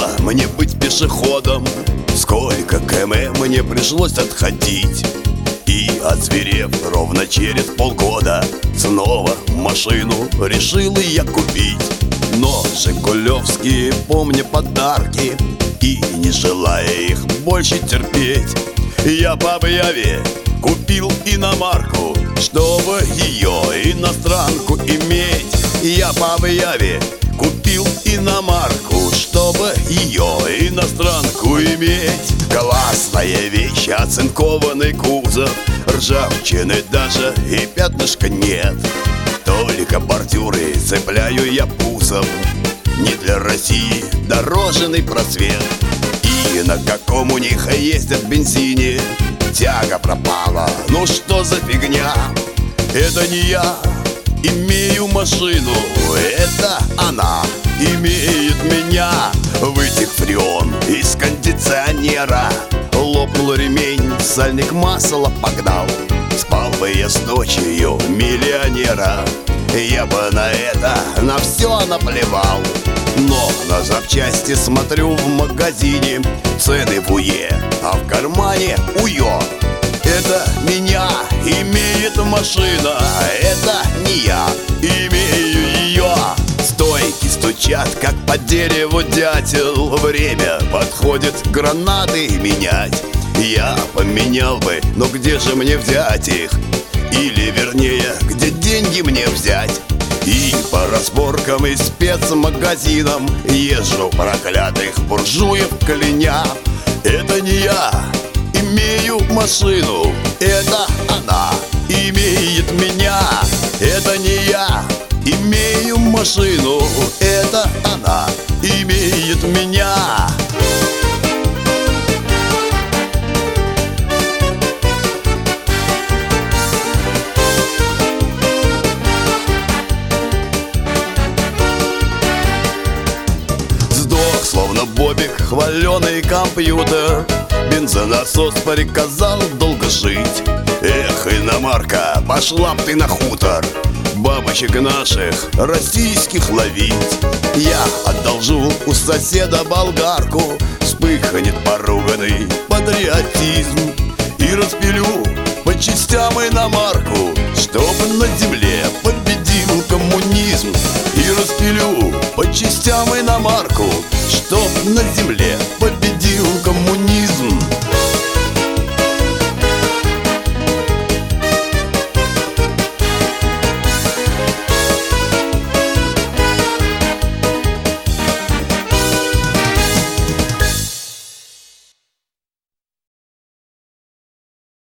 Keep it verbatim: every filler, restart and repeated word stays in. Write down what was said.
было мне быть пешеходом, сколько км мне пришлось отходить. И, озверев ровно через полгода, снова машину решил и я купить. Но жигулевские, помня подарки и не желая их больше терпеть, я по объяве купил иномарку, чтобы ее иностранку иметь. Я по объяве купил иномарку, чтобы ее иностранку иметь. Классная вещь, оцинкованный кузов, ржавчины даже и пятнышка нет. Только бордюры цепляю я пузом, не для России дорожный просвет. И на каком у них ездят бензине тяга пропала, ну что за фигня? Это не я имею машину, это она имеет меня. Вытек фреон из кондиционера, лопнул ремень, сальник масла погнал. Спал бы я с ночью миллионера, я бы на это, на все наплевал. Но на запчасти смотрю в магазине, цены в уе, а в кармане уё. Это меня имеет машина, это не я имею ее. Стойки стучат, как по дереву дятел. Время подходит гранаты менять. Я поменял бы, но где же мне взять их? Или вернее, где деньги мне взять? И по разборкам и спецмагазинам езжу проклятых буржуев кляня. Это не я имею машину, это она имеет меня. Это не я имею машину, это она имеет меня. Сдох, словно бобик, хваленый компьютер. Бензонасос приказал долго жить. Эх, иномарка, пошла б ты на хутор бабочек наших российских ловить. Я одолжу у соседа болгарку, вспыхнет поруганный патриотизм. И распилю по частям иномарку, чтоб на земле победил коммунизм. И распилю по частям иномарку, чтоб на земле победил